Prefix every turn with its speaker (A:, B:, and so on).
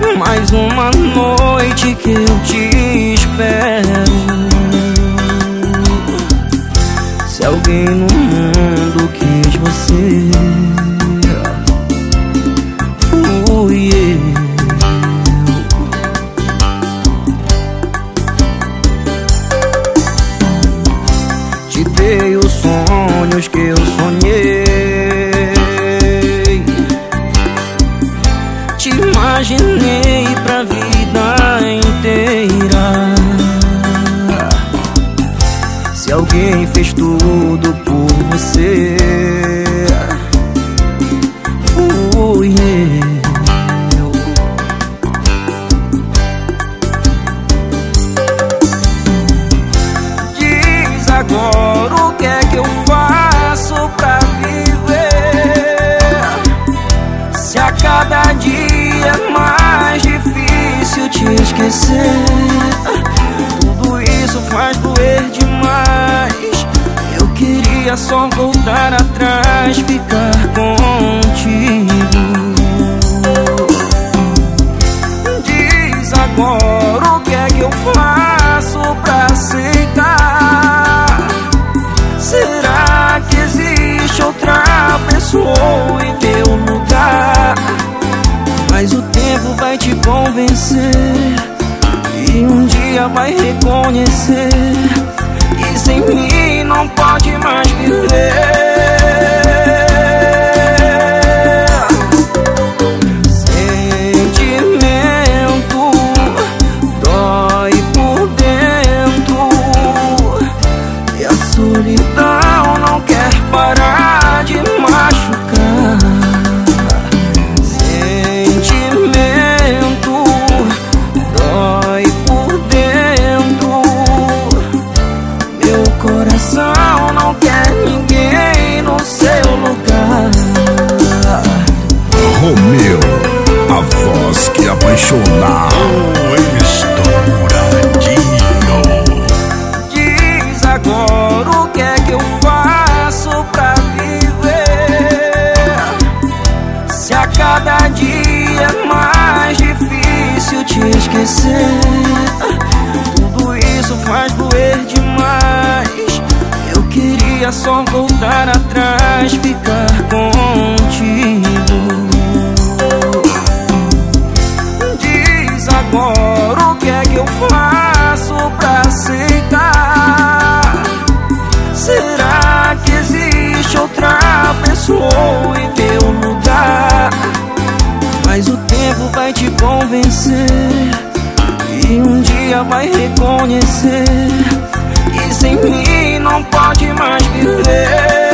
A: Mais uma noite que eu te espero. Se alguém no mundo quis você, fui eu. Te dei os sonhos que eu sonhei, te imaginei pra vida inteira. Se alguém fez tudo por você, fui eu. Diz agora o que é que eu faço pra viver, se a cada dia é mais difícil te esquecer. Tudo isso faz doer demais. Eu queria só voltar atrás, ficar contigo. Diz agora o que é que eu faço pra aceitar. Será que existe outra pessoa em meu lugar? Mas o tempo vai te convencer e um dia vai reconhecer que sem mim não pode mais viver. Sentimento dói por dentro e a solidão não quer parar de machucar. Sentimento dói por dentro, meu coração não quer ninguém no seu lugar.
B: Romeu, a voz que apaixona. Estouradinho.
A: Diz agora o que é que eu faço pra viver, se a cada dia é mais difícil te esquecer. Tudo isso faz doer demais. Eu queria só voltar atrás, ficar contigo. Diz agora o que é que eu faço pra aceitar. Será que existe outra pessoa em meu lugar? Mas o tempo vai te convencer e um dia vai reconhecer que sem mim não pode mais viver.